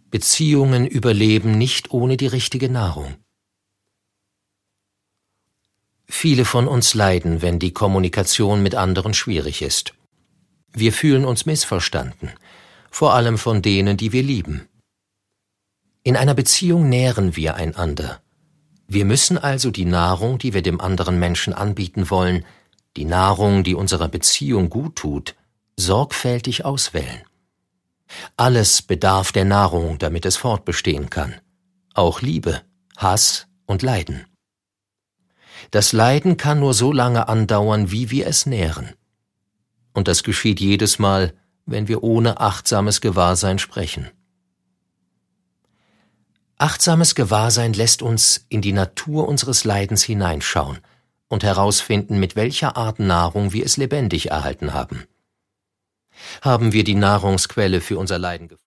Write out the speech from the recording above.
Beziehungen überleben nicht ohne die richtige Nahrung. Viele von uns leiden, wenn die Kommunikation mit anderen schwierig ist. Wir fühlen uns missverstanden, vor allem von denen, die wir lieben. In einer Beziehung nähren wir einander. Wir müssen also die Nahrung, die wir dem anderen Menschen anbieten wollen, die Nahrung, die unserer Beziehung gut tut, sorgfältig auswählen. Alles bedarf der Nahrung, damit es fortbestehen kann. Auch Liebe, Hass und Leiden. Das Leiden kann nur so lange andauern, wie wir es nähren. Und das geschieht jedes Mal, wenn wir ohne achtsames Gewahrsein sprechen. Achtsames Gewahrsein lässt uns in die Natur unseres Leidens hineinschauen und herausfinden, mit welcher Art Nahrung wir es lebendig erhalten haben. Haben wir die Nahrungsquelle für unser Leiden gefunden?